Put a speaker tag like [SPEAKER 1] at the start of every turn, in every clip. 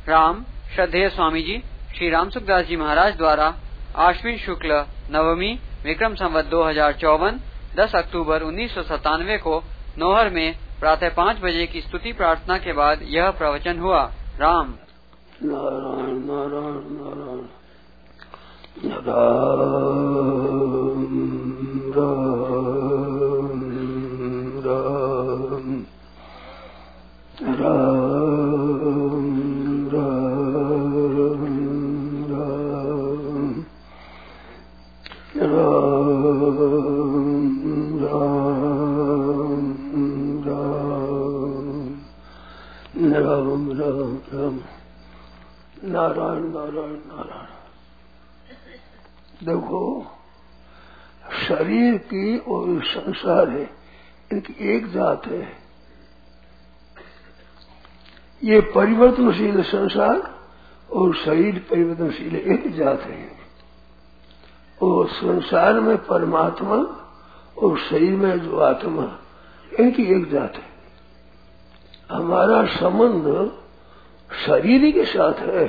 [SPEAKER 1] राम श्रद्धेय स्वामी जी श्री राम सुखदास जी महाराज द्वारा आश्विन शुक्ल नवमी विक्रम संवत 2054 10 अक्टूबर 1997 को नौहर में प्रातः 5 बजे की स्तुति प्रार्थना के बाद यह प्रवचन हुआ। राम
[SPEAKER 2] नारायण नारायण नारायण राम राम राम राम राम राम नारायण नारायण नारायण। देखो, शरीर की और संसार है, इनकी एक जात है। ये परिवर्तनशील संसार और शरीर परिवर्तनशील एक जात है। और संसार में परमात्मा और शरीर में जो आत्मा, इनकी एक जात है। हमारा संबंध शरीर के साथ है।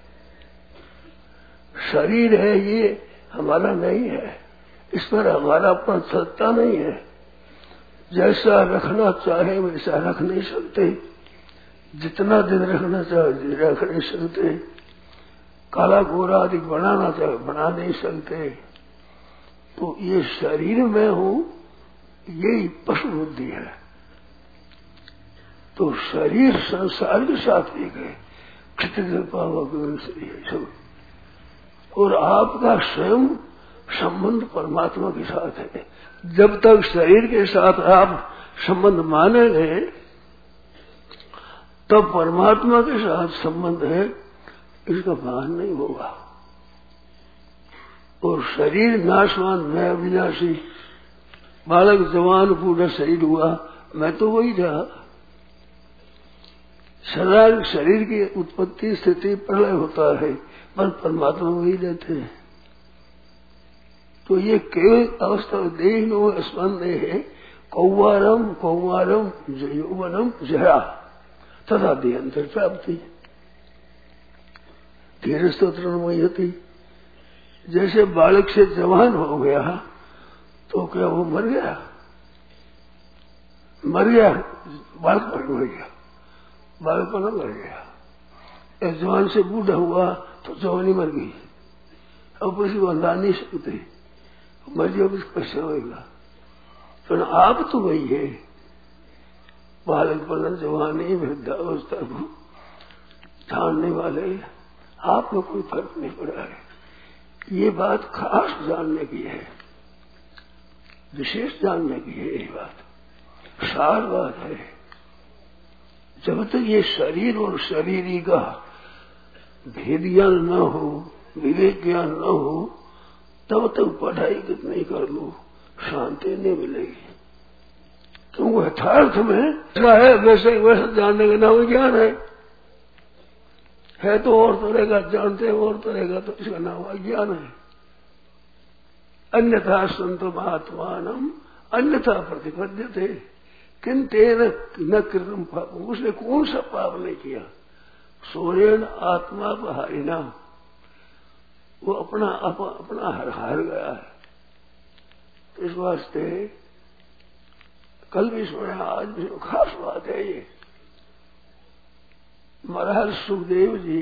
[SPEAKER 2] शरीर है, ये हमारा नहीं है, इस पर हमारा अपना सत्ता नहीं है। जैसा रखना चाहे वैसा रख नहीं सकते, जितना दिन रखना चाहे रख नहीं सकते, काला गोरा आदि बनाना चाहे बना नहीं सकते। तो ये शरीर में हूं, यही पशु बुद्धि है। तो शरीर संसार के साथ एक है, क्षत्रिय पावक सब। और आपका स्वयं संबंध परमात्मा के साथ है। जब तक शरीर के साथ आप संबंध मानेंगे, तब परमात्मा के साथ संबंध है, इसका भान नहीं होगा। और शरीर नाशवान, मैं अविनाशी, बालक जवान पूरा शरीर हुआ, मैं तो वही रहा। सदा शरीर की उत्पत्ति स्थिति प्रलय होता है, पर परमात्मा वही रहते हैं। तो ये केवल अवस्था देह स्पंद है। कौवारम कौवारम यौवनम जरा तथा देहांतर प्राप्ति। धीरे स्तोत्रमयी होती। जैसे बालक से जवान हो गया तो क्या वो मर गया? मर गया, बालक मर गया, बालक न मर गया। जवान से बूढ़ा हुआ तो जवानी मर गई। अब किसी को ला नहीं सकते, मर जाओ कैसे होगा? तो आप तो वही है, बालक पन जवानी वृद्धावस्था को जानने वाले, आप में कोई फर्क नहीं पड़ा है। ये बात खास जानने की है, विशेष जानने की है। ये बात सार बात है। जब तक ये शरीर और शरीरी का भेद ज्ञान न हो, विवेक ज्ञान न हो, तब तक पढ़ाई कितनी कर लो, शांति नहीं मिलेगी। क्योंकि यथार्थ में है वैसे वैसा जानने का नाम ज्ञान है तो और तरह का जानते हैं, और तरह का, तो इसका नाम अज्ञान है। अन्यथा संत महात्मानम अन्यथा प्रतिपद्यते किंतेन न कृतम पाप। उसने कौन सा पाप नहीं किया? सोरेन आत्मा बहारिना, वो अपना हार गया है। इस वास्ते कल भी सुना, आज भी खास बात है ये। महाराज सुखदेव जी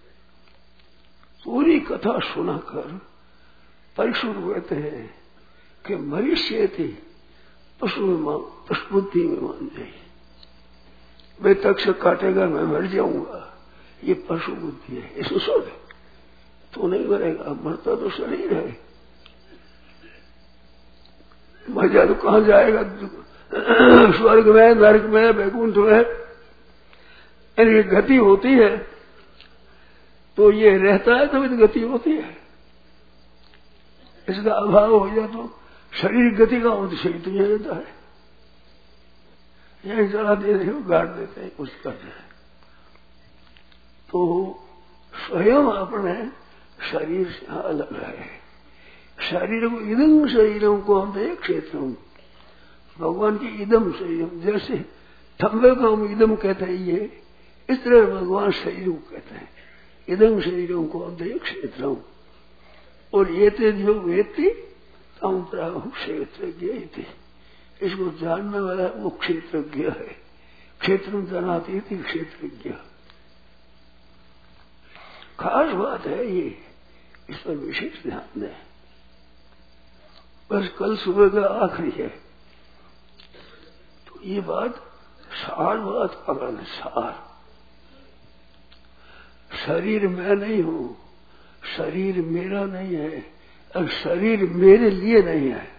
[SPEAKER 2] पूरी कथा सुनाकर परीक्षित कहते हैं कि मनुष्य थी पशु बुद्धि में मान जाए। वे तक्ष काटेगा, मैं मर जाऊंगा, ये पशु बुद्धि है। इसको छोड़ तो नहीं मरेगा, मरता तो शरीर है। मजा तो कहां जाएगा? स्वर्ग में, नरक में, वैकुंठ में, इनकी गति होती है। तो ये रहता है तभी तो गति होती है। इसका अभाव हो जाए तो शरीर गति का हो, तो शरीर तो यही रहता है। यही जला देते हैं, गाड़ देते हैं, कुछ करते हैं। तो स्वयं अपने शरीर से अलग है। शरीर को इदम शरीरों को हम एक क्षेत्र हूं, भगवान की इदम शरीर। जैसे थम्बे को हम इदम कहते हैं, इस तरह भगवान शरीर को कहते हैं, इदम शरीरों को अध्यय क्षेत्र, और ये तेजो वेत्ति तम प्राहु क्षेत्रज्ञ थे। इसको जानने वाला वो क्षेत्रज्ञ है। क्षेत्र जनाती थी क्षेत्रज्ञ। खास बात है ये, इस पर विशेष ध्यान दें। बस कल सुबह का आखिरी है, तो ये बात सार बात पकड़ना। सार शरीर मैं नहीं हूं, शरीर मेरा नहीं है, और शरीर मेरे लिए नहीं है।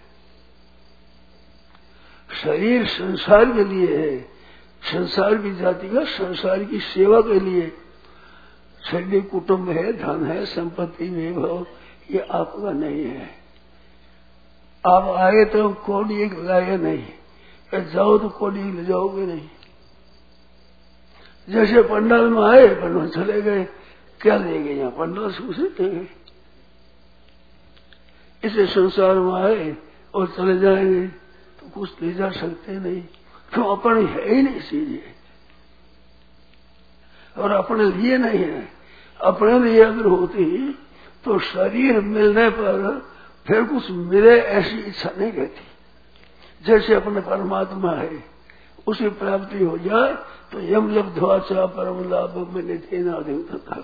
[SPEAKER 2] शरीर संसार के लिए है, संसार की जाति का, संसार की सेवा के लिए। शरीर कुटुंब है, धन है, संपत्ति वैभव, ये आपका नहीं है। आप आए तो कोड़ी एक लाए नहीं, जाओ तो कोड़ी ले जाओगे नहीं। जैसे पंडाल में आए, पंडाल चले गए, क्या ले गए? यहाँ पंडाल सूचते हैं। इसे संसार में आए और चले जाएंगे तो कुछ ले जा सकते नहीं, क्यों? अपने है ही नहीं चीजें, और अपने लिए नहीं है। अपने लिए अगर होती तो शरीर मिलने पर फिर कुछ मिले ऐसी इच्छा नहीं रहती। जैसे अपने परमात्मा है, उसे प्राप्ति हो जाए तो यम लब्ध्वाचा परम लाभ में निधेनाधिम था,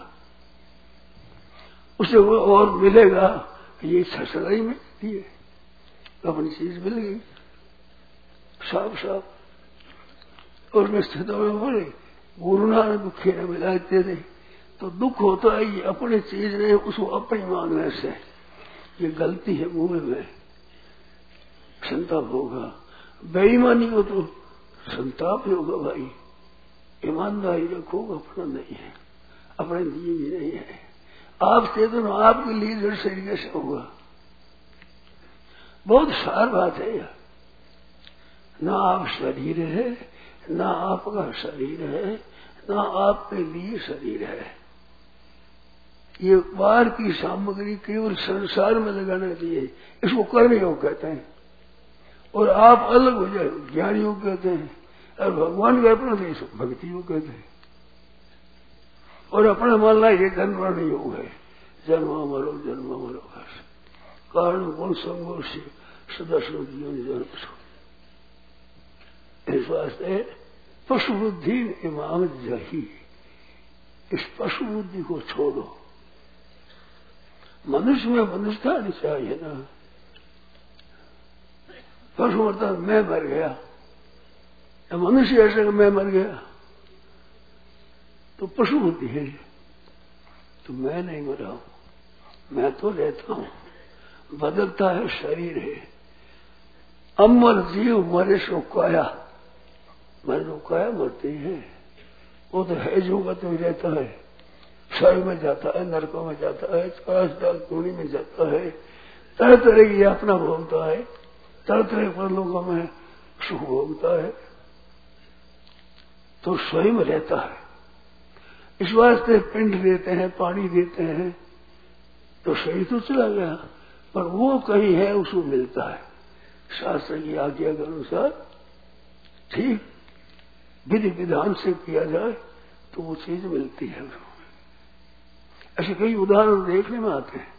[SPEAKER 2] उसे वो और मिलेगा, ये इच्छा सदा ही मिलती है। अपनी चीज मिल गई साफ साफ। और निश्चितों में बोले गुरु नानक दुखे न मिलाते थे, तो दुख होता है ये अपनी चीज नहीं, उसको अपनी मांगने से। ये गलती है, मूल में संताप होगा। बेईमानी हो तो संताप होगा भाई। ईमानदारी रखोगा, अपना नहीं है, अपने लिए भी नहीं है। आप चेतन, आपके लिए जड़ शरीर कैसे होगा? बहुत सार बात है यह। ना आप शरीर है, ना आपका शरीर है, ना आपके लिए शरीर है। ये बाहर की सामग्री केवल संसार में लगाने के लिए, इसको कर्म योग कहते हैं। और आप अलग हो जाए, ज्ञान योग कहते हैं। और भगवान का अपना देश भक्ति योग कहते हैं। और अपना मानना ये जन्म मरण योग है, जन्म मरो बस। कारण गुण संघर्ष सदस्य जन्म। इस वास्ते पशु बुद्धि इमाम जही, इस पशु बुद्धि को छोड़ो। मनुष्य में मनुष्यता नहीं चाहिए ना। पशु मरता मैं मर गया, मनुष्य ऐसे कि मैं मर गया, तो पशु बुद्धि है। तो मैं नहीं मरा हूं, मैं तो रहता हूं। बदलता है शरीर है। अमर जीव मरे सो काया, मरनो काया मरते हैं। वो तो है जो का तो रहता है, स्वर्ग में जाता है, नरकों में जाता है, काशदाल में जाता है, तरह तरह की यातना भोगता है, तरह तरह पर लोगों में सुख भोगता है, तो स्वयं रहता है। इस वास्ते पिंड देते हैं, पानी देते हैं, तो शरीर तो चला गया, पर वो कहीं है, उसको मिलता है शास्त्र की आज्ञा के अनुसार। ठीक विधि विधान से किया जाए तो वो चीज मिलती है। ऐसे कई उदाहरण देखने में आते हैं।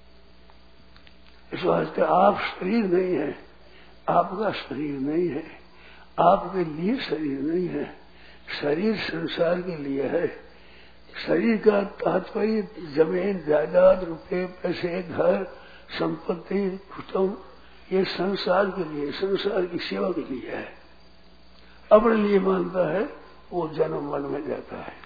[SPEAKER 2] इस वास्ते आप शरीर नहीं है, आपका शरीर नहीं है, आपके लिए शरीर नहीं है। शरीर संसार के लिए है। शरीर का तात्पर्य जमीन जायदाद, रुपये पैसे, घर, संपत्ति, कुटुंब, ये संसार के लिए, संसार की सेवा के लिए है। अपने लिए मानता है, वो जन्म मन में जाता है।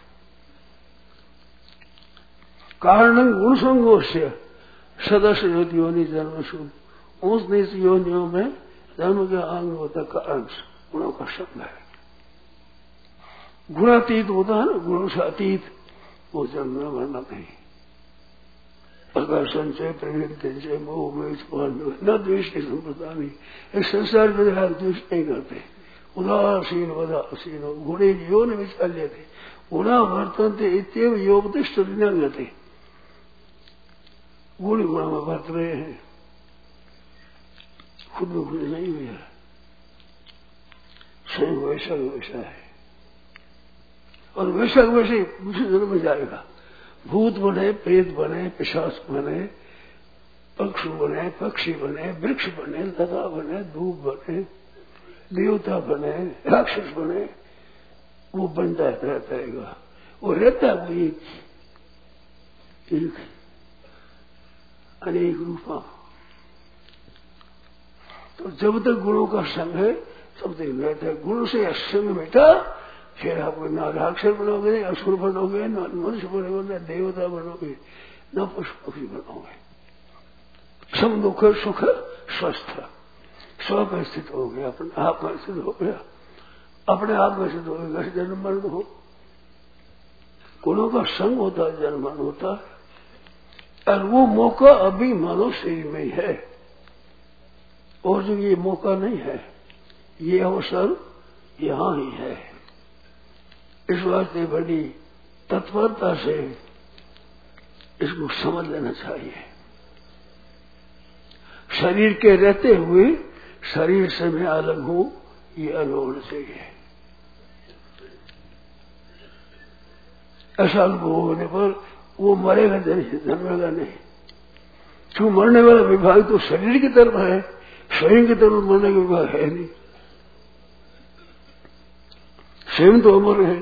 [SPEAKER 2] कारण गुण संघोष सदस्य योनि जन्मशु, ऊंच नीच योनियों में जन्म के अंग होता का अंश गुणों का शब्द है। गुणातीत होता है ना, गुणों से अतीत, वो जन्म मरना नहीं। प्रकार संचय प्रवृत्ति मोह न द्वेष की संप्रदा नहीं। इस संसार में द्वेष नहीं करते। उदासीन वदासीन गुणे योन विचाल्य थे, गुणा वर्तनते इतव योगतिष्ठ गते। गुण गुणा में वर्त रहे हैं, खुद में खुद नहीं हुआ है, स्वयं वैसा वैसा है। और वैसा वैसे दूसरे जन्म में जाएगा। भूत बने, प्रेत बने, पिशाच बने, पक्षु बने, पक्षी बने, वृक्ष बने, लता बने, धूप बने, देवता बने, राक्षस बने, वो बनता रहता है। वो रहता है वो एक अनेक रूपा। तो जब तक गुणों का संग है तब तक रहता है। गुण से संग मिटा फिर आप ना राक्षस बनोगे, असुर बनोगे, न मनुष्य बनोगे, न देवता बनोगे, न पशु पक्षी बनोगे। सम दुख सुख स्वस्थ स्व में स्थित हो गया, अपने आप में स्थित हो गया, अपने आप में स्थित हो गया। जन्म मरण हो, गुणों का संग होता है, जन्म मरण होता है। और वो मौका अभी मानव शरीर में ही है, और जो ये मौका नहीं है, ये अवसर यहां ही है। इस वास्ते बड़ी तत्परता से इसको समझ लेना चाहिए। शरीर के रहते हुए शरीर से मैं अलग हूं, ये अनुभव होना चाहिए। ऐसा अनुभव होने पर वो मरेगा नहीं, जन्मेगा नहीं। क्यों? मरने वाला विभाग तो शरीर की तरफ है, शरीर की तरफ मरने का विभाग है नहीं। स्वयं तो अमर है,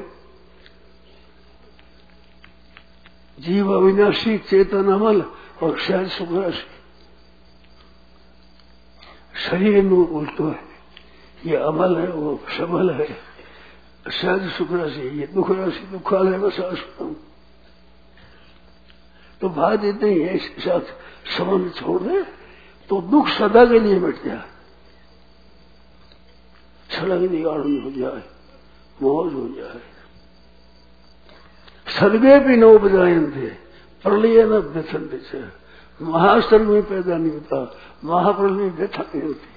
[SPEAKER 2] जीव अविनाशी, चेतन अमल और सहज सुखराशि। शरीर में उल्टो है, ये अमल है, वो सबल है। सहज सुखराशि, ये दुख राशि, दुखालय में शाश्वतम। तो बात इतनी है, इसके साथ संबंध छोड़ दे तो दुख सदा के लिए मिट जाए, सड़क निगाड़ हो जाए, मौज हो जाए। सर्गे भी नो बजायन थे, प्रलय न व्यथन से। महासर्ग में पैदा नहीं होता, महाप्रलय में व्यथा नहीं होती।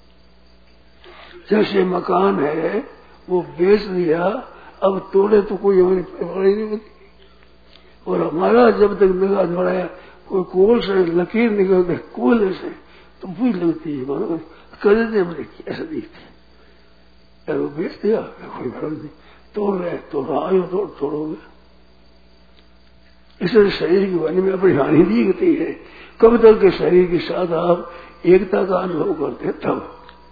[SPEAKER 2] जैसे मकान है वो बेच दिया, अब तोड़े तो कोई हमारी परवाही नहीं होती। और हमारा जब तक निगाह बढ़ाया, कोई कोल से लकीर निकलते कोयले से तो बुरी लगती है, मानो कदे हमारे कैसे दिखती। यार वो बेच दिया, कोई फर्क नहीं, तोड़ रहे तो आयो तोड़ोगे। इसलिए शरीर की वाणी में अपनी हानि दिखती है। कब तक के शरीर के साथ आप एकता का अनुभव करते हैं, तब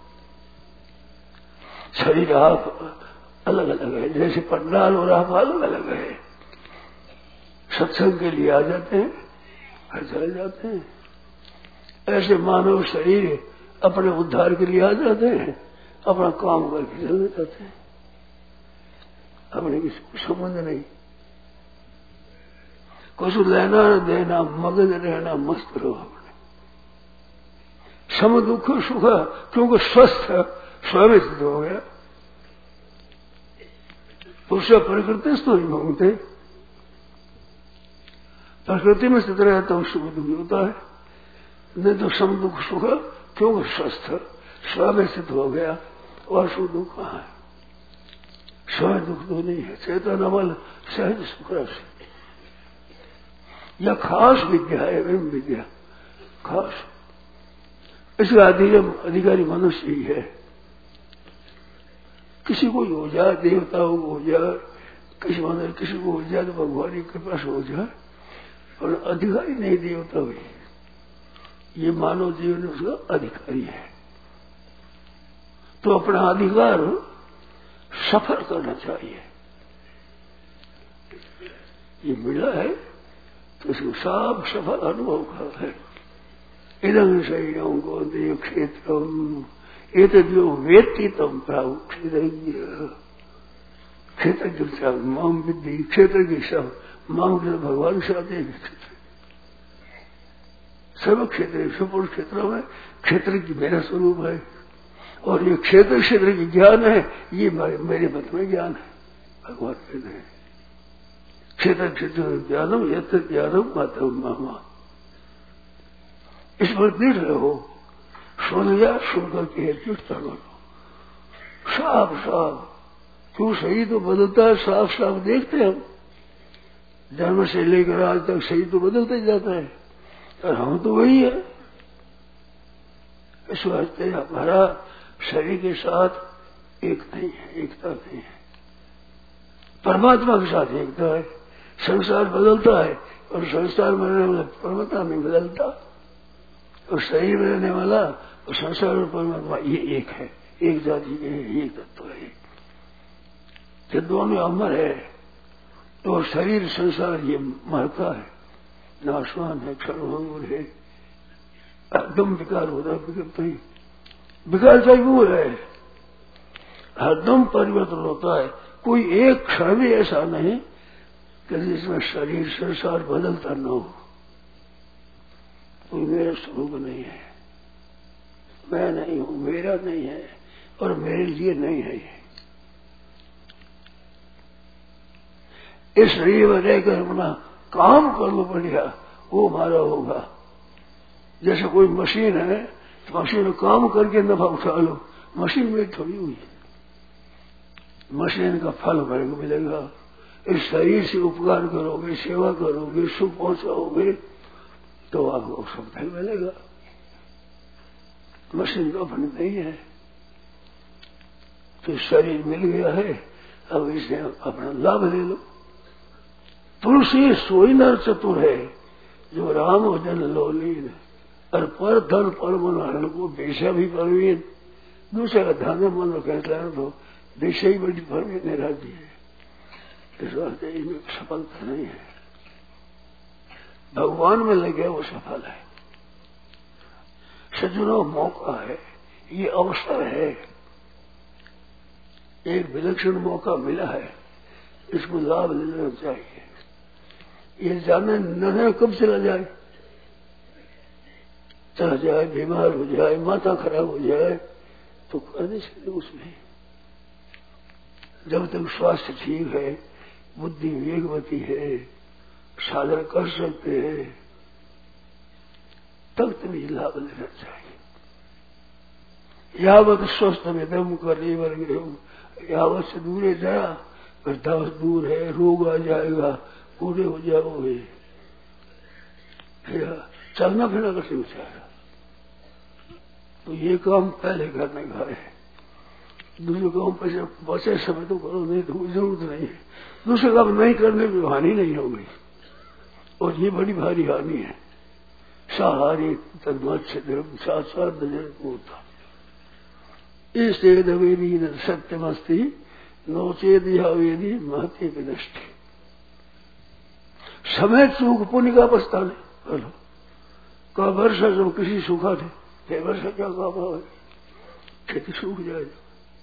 [SPEAKER 2] शरीर आप अलग अलग है। जैसे पंडाल और आप अलग अलग है। सत्संग के लिए आ जाते हैं, फिर चले जाते हैं। ऐसे मानव शरीर अपने उद्धार के लिए आ जाते हैं, अपना काम करके चले जाते हैं, अपने किसी को संबंध नहीं, कुछ लेना देना, मगन रहना, मस्त रहो अपने। सम दुख सुख, क्योंकि स्वस्थ स्वयं स्थित हो गया। पुरुष प्रकृति तो नहीं मांगते, प्रकृति में स्थित रहे तो सुख दुख होता है। नहीं तो सम दुख सुख, क्योंकि स्वस्थ स्वयं स्थित हो गया, और सुख दुख कहाँ है? स्वयं दुख तो नहीं है। चेतन अमल सहज सुख राशि, यह खास विद्या है, एवं विद्या खास। इसका अधिकारी मनुष्य ही है। किसी को हो जाए, देवताओं को हो जाए, किसी को हो जाए तो भगवान की कृपा से हो जाए, और अधिकारी नहीं देवता हुई, ये मानव जीवन उसका अधिकारी है। तो अपना अधिकार सफल करना चाहिए। ये मिला है तो इसको साफ सफल अनुभव कर है। इदं शरीरं कौन्तेय क्षेत्रम एतद्यो वेत्ति तम प्राहु क्षेत्रज्ञ। क्षेत्रज्ञ माम विद्धि, क्षेत्र की सब माम भगवान से आते क्षेत्र, सब क्षेत्र सुपुर क्षेत्रों में क्षेत्र की मेरा स्वरूप है। और ये क्षेत्र की ज्ञान है, ये मेरे मत में ज्ञान है। भगवान कहते हैं क्षेत्र ज्ञानम यत्र ज्ञानम मातम मामा। इस पर दृढ़ रहो, सुन लिया, सुन करके जुटता करो साफ साफ। क्यों? सही तो बदलता है, साफ साफ देखते हैं हम। जन्म से लेकर आज तक सही तो बदलता ही जाता है, और हम तो वही है। इस वास्ते हमारा शरीर के साथ एक नहीं है, एकता नहीं है। परमात्मा के साथ एकता है। संसार बदलता है और संसार में रहने वाला परमात्मा नहीं बदलता, और शरीर में रहने वाला और संसार और परमात्मा ये एक है, एक जाति है, एक तत्व है। ये दोनों अमर है, तो शरीर संसार ये मरता है, नाशवान है, क्षणभंगुर है, एकदम विकार होता है, बिगड़ता ही विकार जरूर है, हरदम परिवर्तन होता है। कोई एक क्षण भी ऐसा नहीं कि जिसमें शरीर संसार बदलता न हो। कोई मेरा स्वरूप नहीं है, मैं नहीं हूं, मेरा नहीं है और मेरे लिए नहीं है। इस शरीर में रहकर अपना काम कर लो बढ़िया, वो हमारा होगा। जैसे कोई मशीन है तो मशीन काम करके नफा उठा लो, मशीन में थोड़ी हुई, मशीन का फल मिलेगा। इस शरीर से उपकार करोगे, सेवा करोगे, सुख पहुंचाओगे तो आपको सब फल मिलेगा। मशीन तो अपनी नहीं है, तो शरीर मिल गया है, अब इसे अपना लाभ ले लो। तुलसी सोई नर चतुर है, जो राम भजन लो लीन, और पर धन पर मन हरण को बेचा भी परवीन। दूसरे का धन मन कहता है तो देश ही बड़ी परवीन राजी है। इस वास्ते इनमें सफलता नहीं है, भगवान में लगे वो सफल है। सज्जनों मौका है, ये अवसर है, एक विलक्षण मौका मिला है, इसको लाभ लेना चाहिए। ये जाने न है कब चला जाए, चला जाए, बीमार हो जाए, माथा खराब हो जाए तो कर नहीं सकते उसमें। जब तक स्वास्थ्य ठीक है, बुद्धि वेगवती है, साधन कर सकते हैं, तब तुम्हें लाभ लेना चाहिए। यावत स्वस्थ में दम करे वर्ग, यावत से दूर जाया, वृद्धावस्था दूर है, रोग आ जाएगा, बूढ़े हो जाओगे, चलना फिरना कैसे बेचारा। तो ये काम पहले करने का है, दूसरे काम पैसे बचे समय तो करो, नहीं तो जरूरत नहीं है। दूसरे काम नहीं करने में हानि नहीं होगी, और ये बड़ी भारी हानि है। साहारी तन्मत्स्य धर्म साक्षात होता इस वेदी सत्यमस्ती नोचेद वेदी महती विनष्टि। समय चूक पुण्य का पछताने बोलो, का वर्षा जब किसी सूखा थे, वर्षा क्या काम है, खेती सूख जाएगा।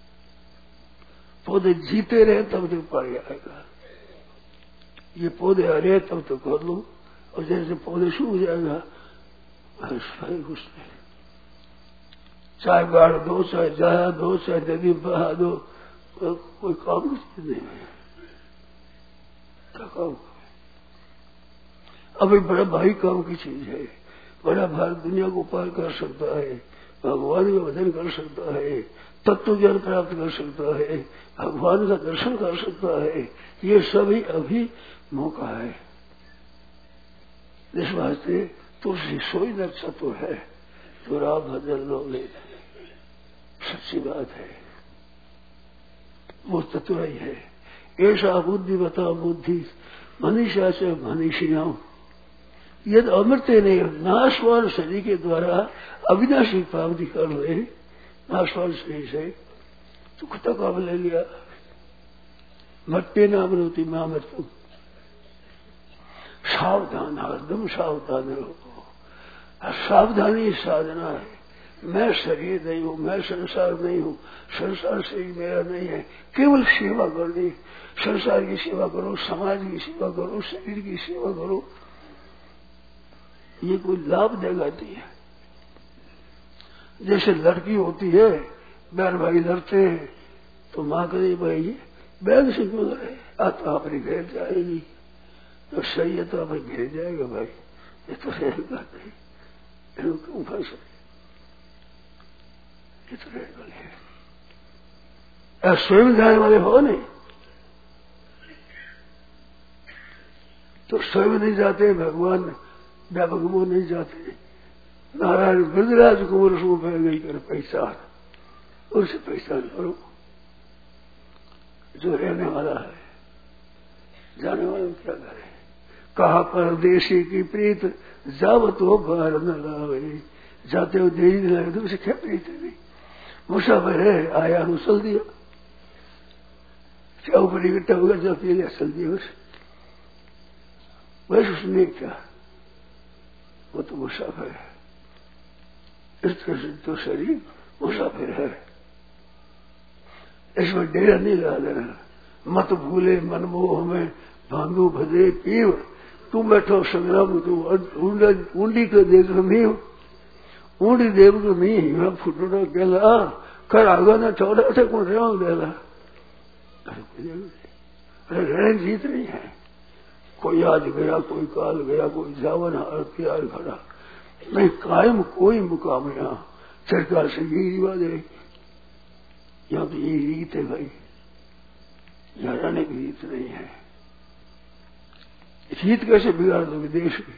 [SPEAKER 2] पौधे जीते रहे तब तक पानी आएगा, ये पौधे हरे तब तक कर लो, और जैसे पौधे सूख जाएगा कुछ नहीं। चाहे गाड़ दो, चाहे जाया दो, चाहे नदी बहा दो, कोई काम की चीज नहीं है। क्या काम? अभी बड़ा भारी काम की चीज है। बड़ा भार दुनिया को पार कर सकता है, भगवान का भजन कर सकता है, तत्व ज्ञान प्राप्त कर सकता है, भगवान का दर्शन कर सकता है। ये सभी अभी मौका है। इस वास्ते तुलसी सोई न चतुर है, तो राम भजन लो ले। सच्ची बात है, वो चतुर ही है। ऐसा बुद्धि बता बुद्धि मनीषा से मनीषियां, यद अमृत ने नाशवान शरीर के द्वारा अविनाशी प्राप्ति कर ले, नाशवान शरीर से दुख तक अब ले लिया। मट्टे नाम रोती मां मृत्यु। सावधान, हरदम सावधान रहो। सावधानी साधना है। मैं शरीर नहीं हूं, मैं संसार नहीं हूं, संसार शरीर मेरा नहीं है। केवल सेवा करनी, संसार की सेवा करो, समाज की सेवा करो, शरीर की सेवा करो। ये कोई लाभ देगा नहीं है। जैसे लड़की होती है, बहन भाई लड़ते हैं तो माँ कहे भाई बैग से क्यों लड़े, तो अपने घर जाएगी। तो सही है, तो अपने घर जाएगा भाई, ये तो रहेगा नहीं, क्यों फंस ये तो रहेगा नहीं। स्वयं जाने वाले हो नहीं तो स्वयं नहीं जाते, भगवान व्यापक वो नहीं जाते। नारायण ब्रजराज कुंवर सो बह गई कर पहचान, उसे पहचान करो जो रहने वाला है। जाने वाले क्या करे। कहा परदेशी की प्रीत जब तो बार न लावे, जाते हो देरी न लगे तो उसे क्या प्रीत है नहीं। मुसाफिर है, आया हूं चल दिया, क्या ऊपर इकट्ठा होगा जब पी लिया चल दिया उसे। वैसे उसने क्या, वो तो मुसाफिर है। इस तरह से तो शरीर मुसाफिर है, इसमें डेरा नहीं लगा देना। मत भूले मनमोह में भांगू भजे पीव, तू बैठो संग्राम तू ऊंडी को देख नहीं हो, ऊंडी देव को नहीं मैं फुटना कहला कर आगा ना चौड़ा थे कौन रेवा देला। अरे रहने जीत नहीं है, कोई आज गया कोई काल गया, कोई जावन हार प्यार खड़ा नहीं, कायम कोई मुकाम यहाँ सरकार से यही रिवाज है। यहाँ तो यही रीत है भाई, यहाँ रहने की रीत नहीं है। रीत कैसे बिगाड़ दोगे देश की,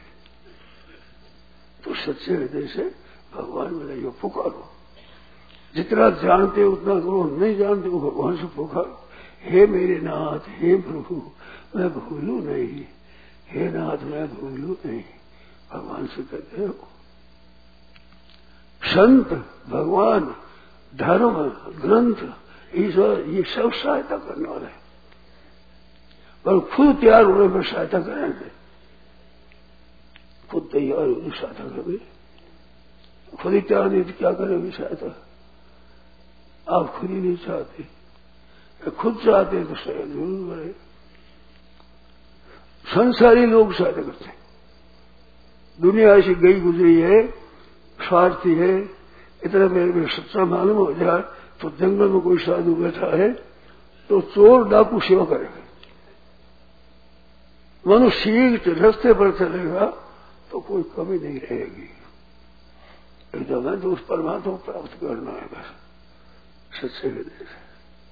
[SPEAKER 2] तो सच्चे हृदय से भगवान में नहीं पुकारो। जितना जानते हो उतना करो, नहीं जानते हो भगवान से पुकारो। हे मेरे नाथ, हे प्रभु मैं भूलू नहीं, हे नाथ मैं भूलू नहीं, भगवान से कहते हो। संत, भगवान, धर्म, ग्रंथ, ईश्वर ये सब सहायता करने वाले हैं, पर खुद तैयार होने पर सहायता करेंगे। खुद तैयार होने सहायता करेंगे, खुद ही तैयार नहीं तो क्या करेंगे सहायता। आप खुद ही नहीं चाहते, खुद चाहते हैं तो सहायता जरूर करें। संसारी लोग सहायता करते हैं, दुनिया ऐसी गई गुजरी है, स्वार्थी है। इतना मेरे में सच्चा मालूम हो जाए तो जंगल में कोई साधु बैठा है तो चोर डाकू सेवा करेगा। मनुष्य रास्ते पर चलेगा तो कोई कमी नहीं रहेगी। एकदम है तो उस परमात्मा को प्राप्त करना है बस सच्चे हृदय से।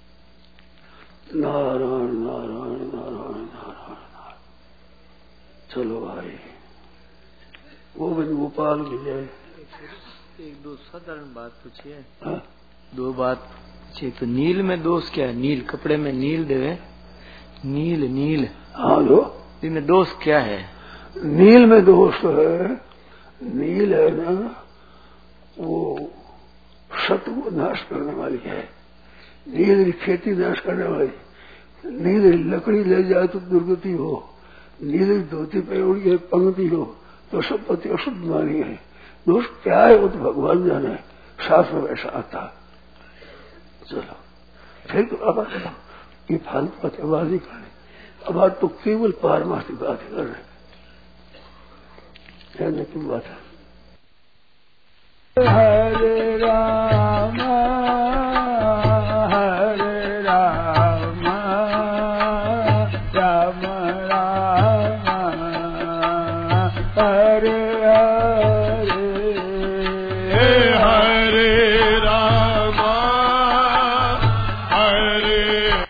[SPEAKER 2] नारायण नारायण नारायण नारायण नारायण। चलो भाई, गोविंद गोपाल की जय।
[SPEAKER 3] एक दो साधारण बात पूछिए। दो बात पूछिए। तो नील में दोष क्या है? नील कपड़े में नील देवे, नील नील,
[SPEAKER 2] हाँ लो
[SPEAKER 3] इनमें दोष क्या है?
[SPEAKER 2] नील में दोष है, नील है ना वो सत्व को नाश करने वाली है, नील खेती नाश करने वाली। नील लकड़ी ले जाए तो दुर्गति हो, नील धोती पे उड़ के पंक्ति हो तो सब पति अशुद्ध मानी है। दोष क्या है वो तो भगवान जाने, शास्त्र में ऐसा आता। चलो फिर तो अब ये फालतू पतेबाजी करने, अब आज तो केवल पारमार्थिक बात कर रहे हैं। की बात है।
[SPEAKER 4] हरे राम हरे राम राम राम हरे